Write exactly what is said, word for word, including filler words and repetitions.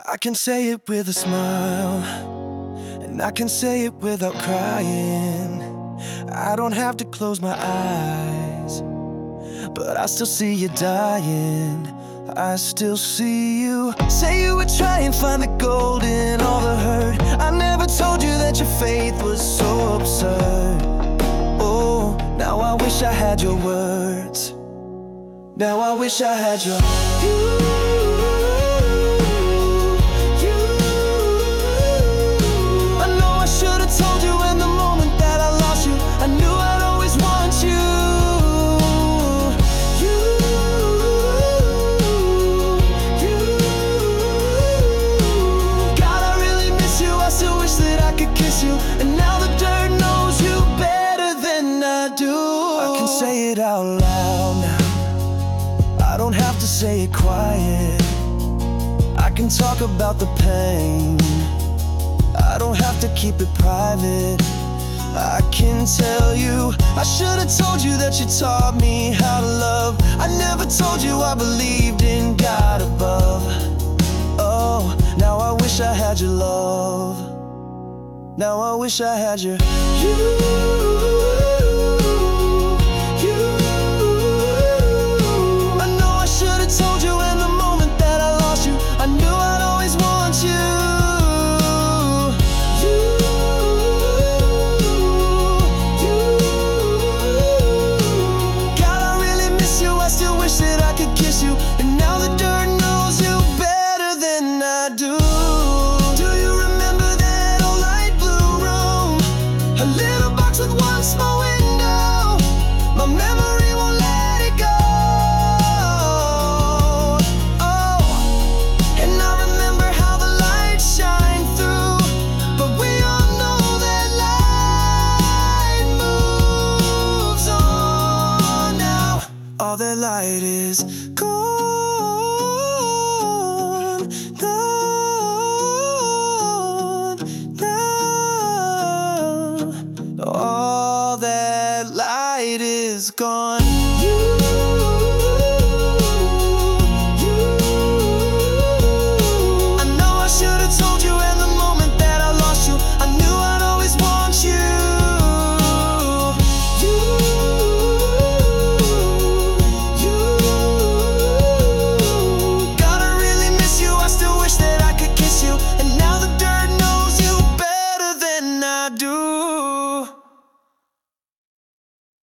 I can say it with a smile, and I can say it without crying. I don't have to close my eyes, but I still see you dying. I still see you. Say you would try and find the gold in all the hurt. I never told you that your faith was so absurd. Oh, now I wish I had your words. Now I wish I had your you. Told you in the moment that I lost you, I knew I'd always want you. You, you. God, I really miss you. I still wish that I could kiss you. And now the dirt knows you better than I do. I can say it out loud now. I don't have to say it quiet. I can talk about the pain. I don't have to keep it private. I can tell you, I should have told you that you taught me how to love. I never told you I believed in God above. Oh, now I wish I had your love. Now I wish I had your you. And now the dirt knows you better than I do. Do you remember that old light blue room? A little box with one small window. My memory won't let it go. Oh, and I remember how the light shined through. But we all know that light moves on now. All that light is gone. All that light is gone.